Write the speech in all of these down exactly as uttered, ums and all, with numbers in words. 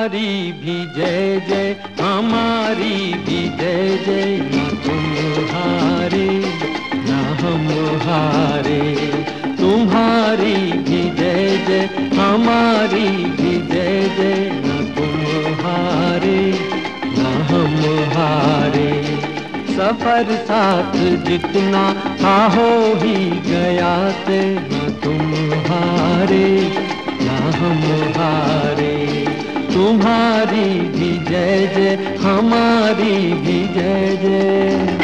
तुम्हारी भी जय जय, हमारी भी जय जय, ना तुम हारे ना हम हारे। तुम्हारी भी जय जय, हमारी भी जय जय, ना तुम हारे ना हम हारे। सफर साथ जितना हा हो ही गया थे, ना तुम हारे ना हम हारे। तुम्हारी भी जय जय, हमारी भी जय जय।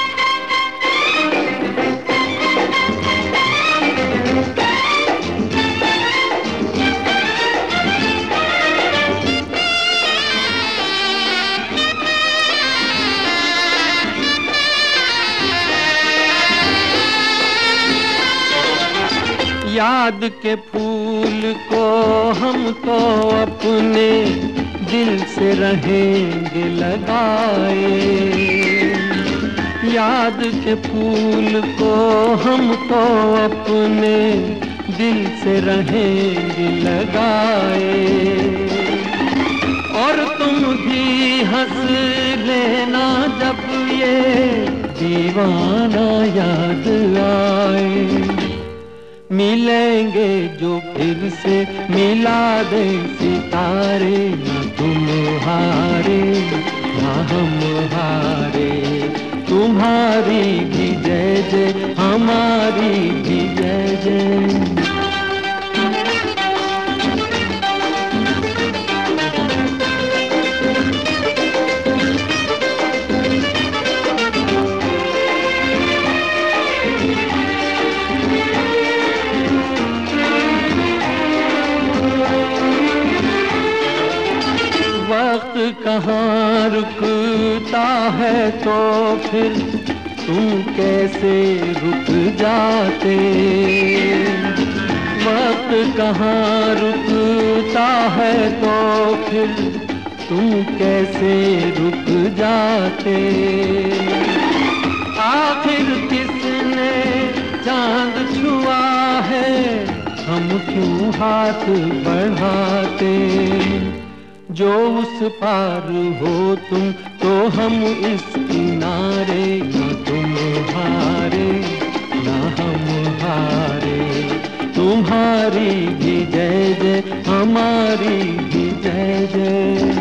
याद के फूल को हम तो अपने दिल से रहेंगे लगाए। याद के फूल को हम तो अपने दिल से रहेंगे लगाए। और तुम भी हंस लेना जब ये दीवाना याद आए। मिलेंगे जो फिर से मिला दे सितारे, ना तुम हारे ना हम हारे। तुम्हारी भी जय जय, हमारी भी जय जय। वक्त कहाँ रुकता है तो फिर तुम कैसे रुक जाते। वक्त कहाँ रुकता है तो फिर तुम कैसे रुक जाते। आखिर किसने चांद छुआ है, हम क्यों हाथ बढ़ाते। जो उस पार हो तुम तो हम इस किनारे, ना तुम हारे ना हम हारे। तुम्हारी भी जय जय, हमारी भी जय जय।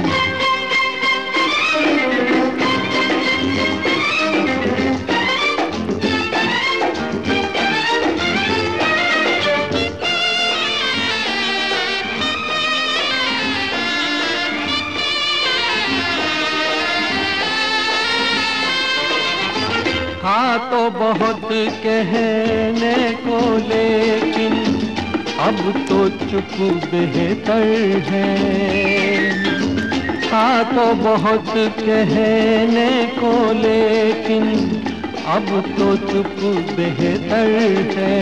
हाँ तो बहुत कहने को, लेकिन अब तो चुप बेहतर है। हाँ तो बहुत कहने को, लेकिन अब तो चुप बेहतर है।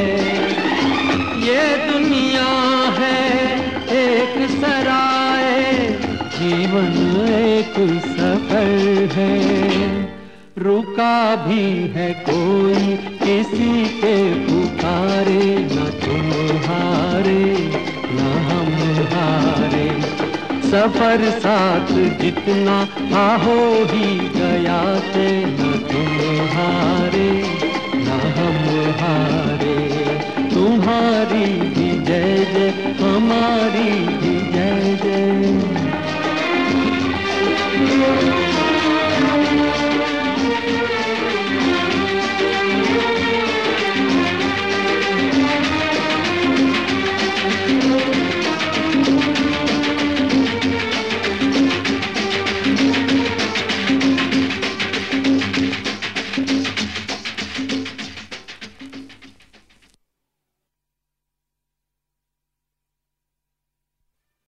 ये दुनिया है एक सराय, जीवन एक सफर है। रुका भी है कोई किसी के पुकारे, ना तुम हारे ना हम हारे। सफर साथ जितना हा हो ही गया थे, ना तुम हारे